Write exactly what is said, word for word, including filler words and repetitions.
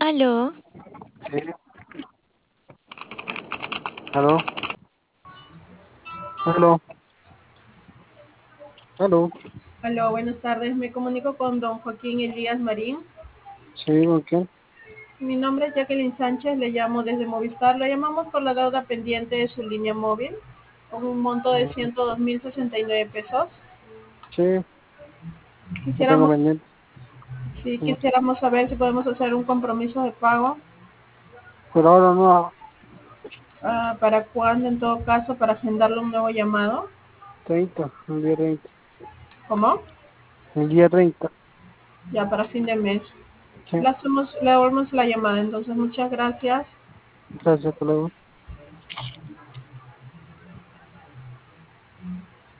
Aló, Sí, aló, aló, aló, Aló, buenas tardes. Me comunico con don Joaquín Elías Marín. sí, ¿con quién? Mi nombre es Jacqueline Sánchez, le llamo desde Movistar. Le llamamos por la deuda pendiente de su línea móvil, con un monto de Mm, ciento dos mil sesenta y nueve pesos. sí, lo tengo Quisiéramos, pendiente. sí, Mm, quisiéramos saber si podemos hacer un compromiso de pago. Por ahora no, Ah, ¿para cuándo, en todo caso, para agendarle un nuevo llamado? treinta, el día treinta, ¿Cómo? el día treinta. Ya para fin de mes. Sí, Le hacemos, le devolvemos la llamada, entonces muchas gracias. gracias, hasta luego.